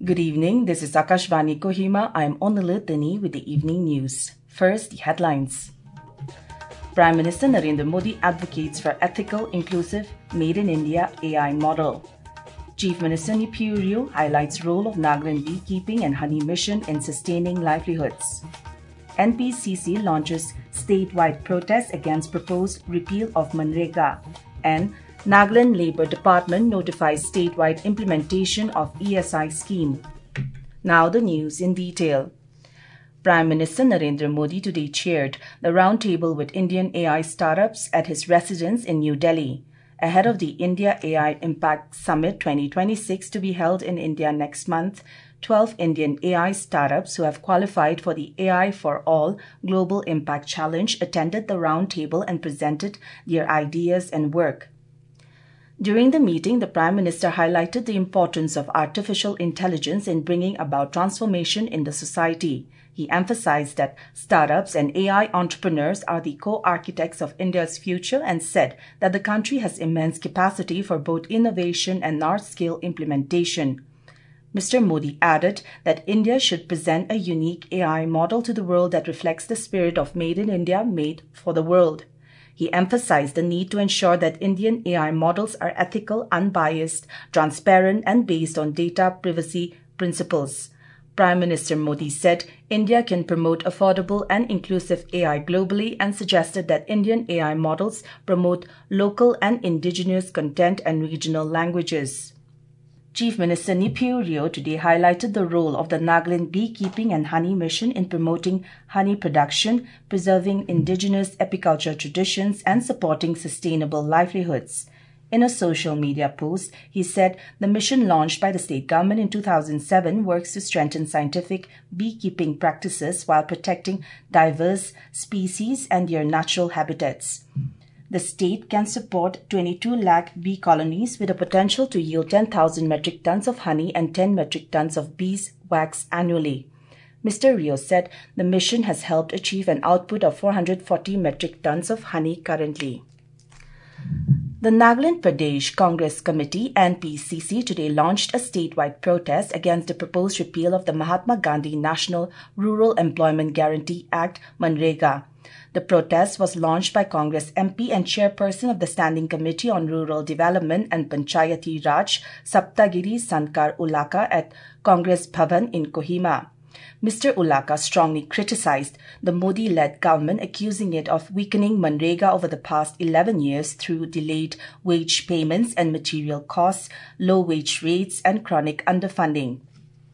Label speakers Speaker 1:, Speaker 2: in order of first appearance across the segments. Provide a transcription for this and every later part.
Speaker 1: Good evening, this is Akashvani Kohima. I am Onala Tani with the evening news. First, the headlines. Prime Minister Narendra Modi advocates for ethical, inclusive, Made in India AI model. Chief Minister Neiphiu Rio highlights role of Nagaland beekeeping and honey mission in sustaining livelihoods. NPCC launches statewide protest against proposed repeal of Manrega, and Nagaland Labour Department notifies statewide implementation of ESI scheme. Now the news in detail. Prime Minister Narendra Modi today chaired the roundtable with Indian AI startups at his residence in New Delhi, ahead of the India AI Impact Summit 2026 to be held in India next month. 12 Indian AI startups who have qualified for the AI for All Global Impact Challenge attended the roundtable and presented their ideas and work. During the meeting, the Prime Minister highlighted the importance of artificial intelligence in bringing about transformation in the society. He emphasized that startups and AI entrepreneurs are the co-architects of India's future and said that the country has immense capacity for both innovation and large-scale implementation. Mr. Modi added that India should present a unique AI model to the world that reflects the spirit of Made in India, made for the world. He emphasized the need to ensure that Indian AI models are ethical, unbiased, transparent, and based on data privacy principles. Prime Minister Modi said India can promote affordable and inclusive AI globally and suggested that Indian AI models promote local and indigenous content and regional languages. Chief Minister Neiphiu Rio today highlighted the role of the Nagaland beekeeping and honey mission in promoting honey production, preserving indigenous apiculture traditions, and supporting sustainable livelihoods. In a social media post, he said the mission launched by the state government in 2007 works to strengthen scientific beekeeping practices while protecting diverse species and their natural habitats. The state can support 22 lakh bee colonies with a potential to yield 10,000 metric tons of honey and 10 metric tons of beeswax annually. Mr. Rio said the mission has helped achieve an output of 440 metric tons of honey currently. The Nagaland Pradesh Congress Committee NPCC today launched a statewide protest against the proposed repeal of the Mahatma Gandhi National Rural Employment Guarantee Act Manrega. The protest was launched by Congress MP and chairperson of the Standing Committee on Rural Development and Panchayati Raj, Saptagiri Sankar Ulaka at Congress Bhavan in Kohima. Mr. Ulaka strongly criticized the Modi-led government, accusing it of weakening Manrega over the past 11 years through delayed wage payments and material costs, low wage rates, and chronic underfunding.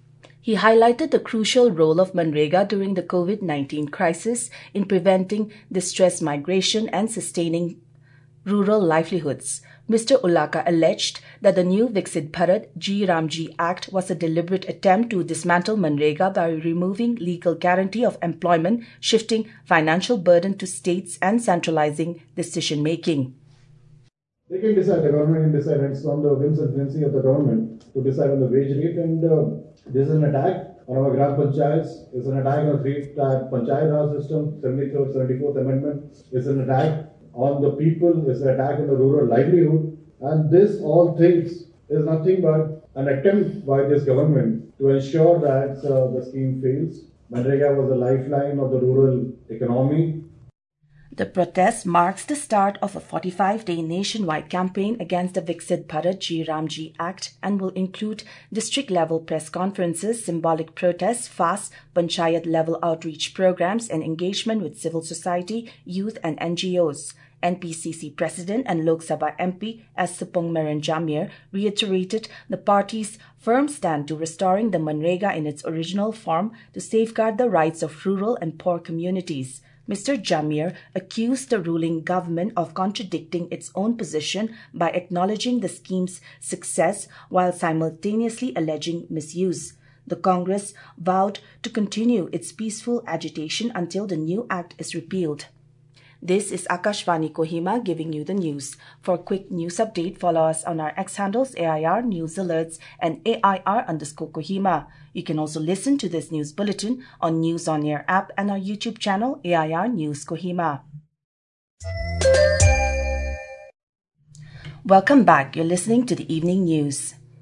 Speaker 1: He highlighted the crucial role of Manrega during the COVID-19 crisis in preventing distress migration and sustaining rural livelihoods. Mr. Ulaka alleged that the new Viksit Bharat G-Ramji Act was a deliberate attempt to dismantle Manrega by removing legal guarantee of employment, shifting financial burden to states and centralizing decision-making.
Speaker 2: They can decide, the government can decide, and it's on the whims and frenzy of the government to decide on the wage rate, and this is an attack on our Gram Panchayats, it's an attack on the Panchayat Raj system, 73rd, 74th Amendment, it's an attack on the people, it's an attack on the rural livelihood, and this all things is nothing but an attempt by this government to ensure that the scheme fails. Manrega was the lifeline of the rural economy.
Speaker 1: The protest marks the start of a 45-day nationwide campaign against the Viksit Bharat G-Ramji Act and will include district-level press conferences, symbolic protests, fast panchayat-level outreach programs, and engagement with civil society, youth, and NGOs. NPCC President and Lok Sabha MP S. Sapong Meron Jamir reiterated the party's firm stand to restoring the Manrega in its original form to safeguard the rights of rural and poor communities. Mr. Jamir accused the ruling government of contradicting its own position by acknowledging the scheme's success while simultaneously alleging misuse. The Congress vowed to continue its peaceful agitation until the new act is repealed. This is Akashvani Kohima giving you the news. For a quick news update, follow us on our X handles AIR News Alerts and AIR_Kohima. You can also listen to this news bulletin on News on Air app and our YouTube channel AIR News Kohima. Welcome back. You're listening to the evening news.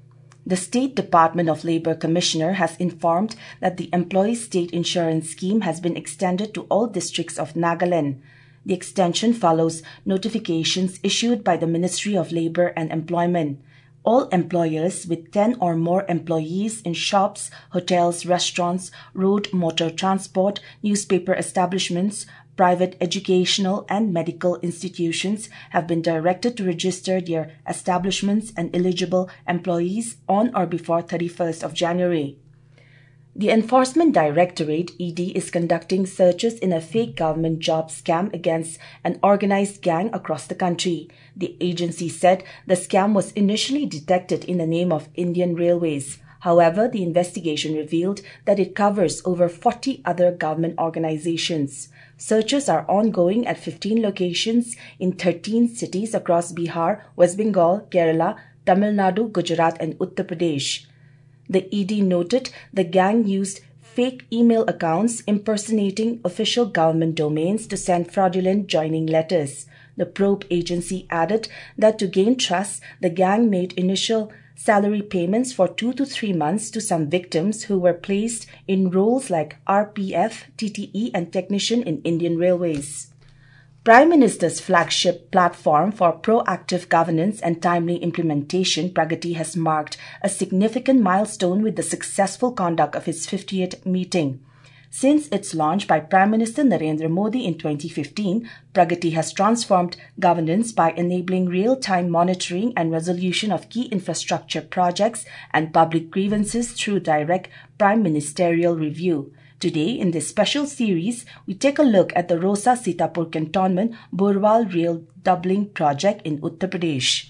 Speaker 1: The State Department of Labour Commissioner has informed that the Employee State Insurance Scheme has been extended to all districts of Nagaland. The extension follows notifications issued by the Ministry of Labour and Employment. All employers with 10 or more employees in shops, hotels, restaurants, road motor transport, newspaper establishments, private educational and medical institutions have been directed to register their establishments and eligible employees on or before 31st of January. The Enforcement Directorate, ED, is conducting searches in a fake government job scam against an organized gang across the country. The agency said the scam was initially detected in the name of Indian Railways. However, the investigation revealed that it covers over 40 other government organizations. Searches are ongoing at 15 locations in 13 cities across Bihar, West Bengal, Kerala, Tamil Nadu, Gujarat and Uttar Pradesh. The ED noted the gang used fake email accounts impersonating official government domains to send fraudulent joining letters. The probe agency added that to gain trust, the gang made initial salary payments for 2 to 3 months to some victims who were placed in roles like RPF, TTE and technician in Indian Railways. Prime Minister's flagship platform for proactive governance and timely implementation, Pragati, has marked a significant milestone with the successful conduct of its 50th meeting. Since its launch by Prime Minister Narendra Modi in 2015, Pragati has transformed governance by enabling real-time monitoring and resolution of key infrastructure projects and public grievances through direct prime ministerial review. Today, in this special series, we take a look at the Rosa Sitapur Cantonment Burwal Rail Doubling Project in Uttar Pradesh.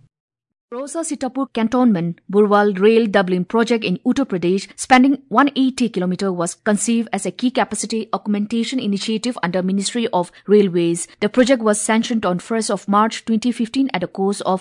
Speaker 3: Rosa Sitapur Cantonment Burwal Rail Doubling Project in Uttar Pradesh, spanning 180 km, was conceived as a key capacity augmentation initiative under Ministry of Railways. The project was sanctioned on 1st of March 2015 at a cost of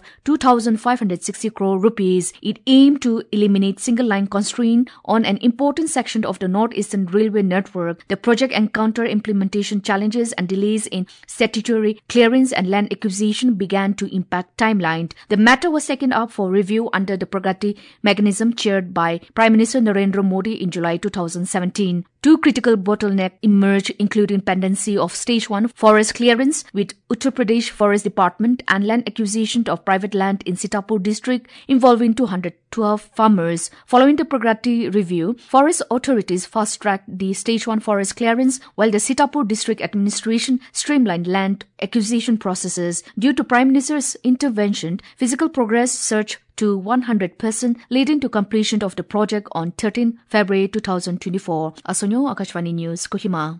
Speaker 3: 2,560 crore rupees. It aimed to eliminate single-line constraint on an important section of the Northeastern Railway network. The project encountered implementation challenges and delays in statutory clearance and land acquisition began to impact timeline. The matter was taken up for review under the Pragati mechanism chaired by Prime Minister Narendra Modi in July 2017. Two critical bottlenecks emerged, including pendency of Stage 1 forest clearance with Uttar Pradesh Forest Department and land acquisition of private land in Sitapur district involving 212 farmers. Following the Pragati review, forest authorities fast-tracked the Stage 1 forest clearance while the Sitapur district administration streamlined land acquisition processes. Due to Prime Minister's intervention, physical progress surged to 100%, leading to completion of the project on 13 February 2024. Asonyo, Akashvani News, Kohima.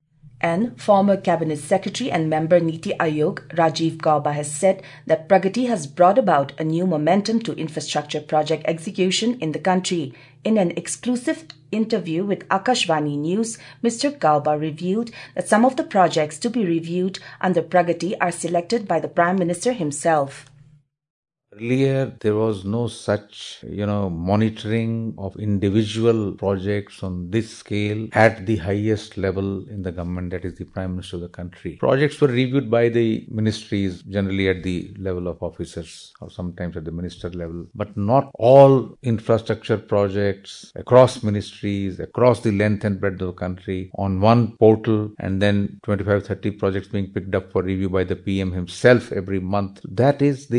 Speaker 1: And former Cabinet Secretary and member Niti Aayog, Rajiv Gauba, has said that Pragati has brought about a new momentum to infrastructure project execution in the country. In an exclusive interview with Akashvani News, Mr. Gauba revealed that some of the projects to be reviewed under Pragati are selected by the Prime Minister himself.
Speaker 4: Earlier, there was no such, monitoring of individual projects on this scale at the highest level in the government, that is the Prime Minister of the country. Projects were reviewed by the ministries, generally at the level of officers or sometimes at the minister level. But not all infrastructure projects across ministries, across the length and breadth of the country on one portal, and then 25-30 projects being picked up for review by the PM himself every month. That is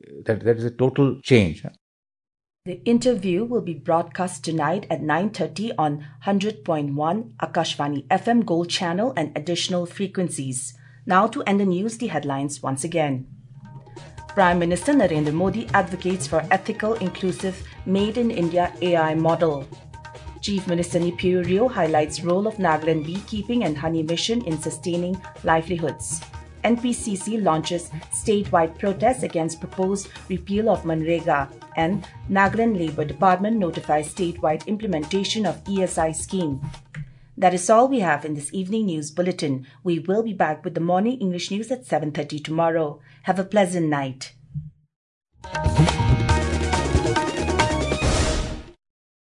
Speaker 4: a total change.
Speaker 1: The interview will be broadcast tonight at 9:30 on 100.1 Akashvani FM Gold Channel and additional frequencies. Now to end the news, the headlines once again. Prime Minister Narendra Modi advocates for ethical, inclusive, Made in India AI model. Chief Minister Neiphiu Rio highlights role of Nagaland beekeeping and honey mission in sustaining livelihoods. NPCC launches statewide protests against proposed repeal of Manrega, and Nagaland Labour Department notifies statewide implementation of ESI scheme. That is all we have in this evening news bulletin. We will be back with the morning English news at 7:30 tomorrow. Have a pleasant night.